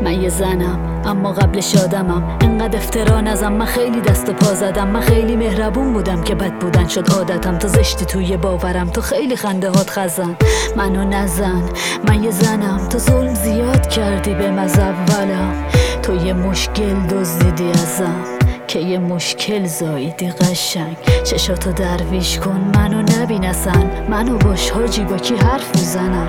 من یه زنم اما قبلش آدمم، انقدر افترا نزم، من خیلی دست و پا زدم. من خیلی مهربون بودم که بد بودن شد عادتم. تو زشتی توی باورم، تو خیلی خنده هات خزن. منو نزن، من یه زنم، تو ظلم زیاد کردی به مز اولم. تو یه مشکل دزدیدی ازم که یه مشکل زاییدی قشنگ. چشاتو درویش کن منو نبین اصلا، منو باش حاجی با کی حرف میزنم.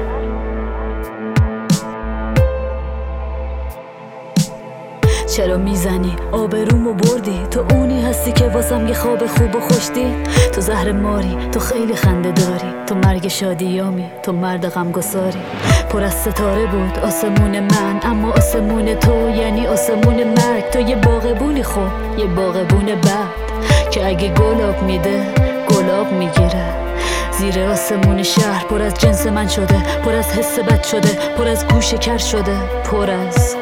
چرا میزنی آبرومو بردی؟ تو اونی هستی که واسم یه خواب خوب و خوشتی. تو زهر ماری، تو خیلی خنده داری، تو مرگ شادیامی، تو مرد غمگساری. پر از ستاره بود آسمون من، اما آسمون تو یعنی آسمون مرگ. تو یه باغبونی، خب یه باغبون بد که اگه گلاب میده گلاب میگیره. زیر آسمون شهر پر از جنس من شده، پر از حس بد شده، پر از گوش کر شده، پر از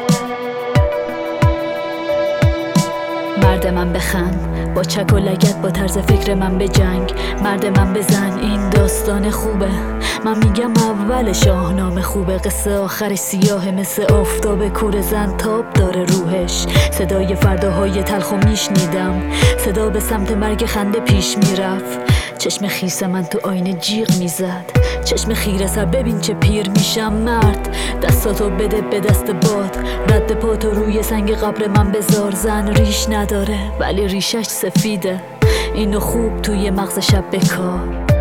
مرد من بخند با چک و لگت، با طرز فکر من به جنگ. مرد من بزن، این داستان خوبه. من میگم اول شاهنامه خوبه، قصه آخر سیاه مثل آفتاب کوره زن تاب داره روحش. صدای فرداهای تلخو میشنیدم، صدا به سمت مرگ خنده پیش میرفت. چشم خیس من تو آینه جیغ میزد، چشم خیره سر ببین چه پیر میشم. مرد دستاتو بده به دست باد، رد پاتو روی سنگ قبر من بذار. زن ریش نداره ولی ریشش سفیده، اینو خوب توی مغز شب بکار.